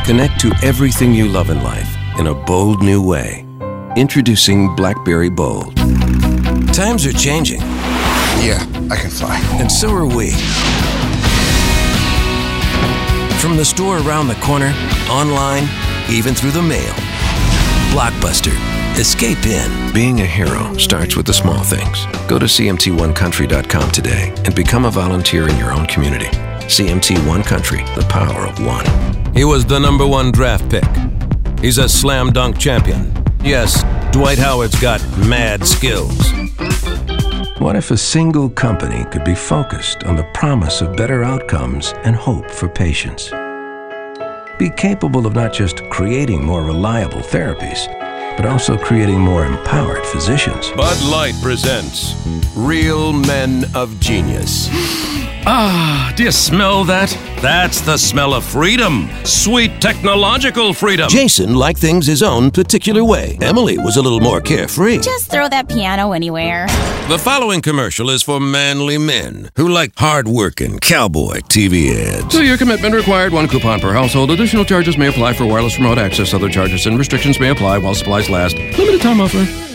Connect to everything you love in life in a bold new way. Introducing BlackBerry Bold. Times are changing. Yeah, I can fly. And so are we. From the store around the corner, online, even through the mail. Blockbuster. Escape in. Being a hero starts with the small things. Go to CMT1Country.com today and become a volunteer in your own community. CMT One Country, the power of one. He was the #1 draft pick. He's a slam dunk champion. Yes, Dwight Howard's got mad skills. What if a single company could be focused on the promise of better outcomes and hope for patients? Be capable of not just creating more reliable therapies, but also creating more empowered physicians. Bud Light presents Real Men of Genius. Ah, do you smell that? That's the smell of freedom. Sweet technological freedom. Jason liked things his own particular way. Emily was a little more carefree. Just throw that piano anywhere. The following commercial is for manly men who like hard-working cowboy TV ads. 2-year commitment required, 1 coupon per household. Additional charges may apply for wireless remote access. Other charges and restrictions may apply while supplies last. Limited time offer.